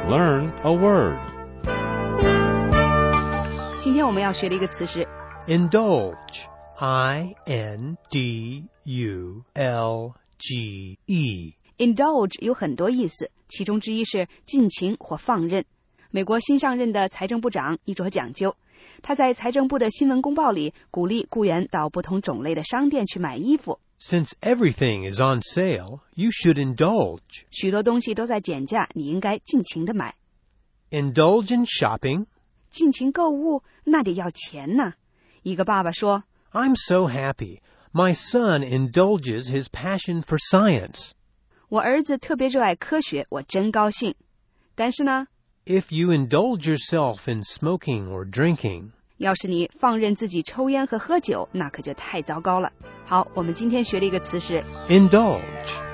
Learn a word. 今天我们要学的一个词是 Indulge. I-N-D-U-L-G-E. indulge 有很多意思，其中之一是尽情或放任。美国新上任的财政部长衣着讲究，他在财政部的新闻公报里鼓励雇员到不同种类的商店去买衣服。 Since everything is on sale, you should indulge. 许多东西都在减价，你应该尽情的买。 Indulge in shopping. 尽情购物那得要钱呢。一个爸爸说 I'm so happy. My son indulges his passion for science. 我儿子特别热爱科学，我真高兴。但是呢 If you indulge yourself in smoking or drinking, 要是你放任自己抽烟和喝酒，那可就太糟糕了。好，我们今天学的一个词是 indulge.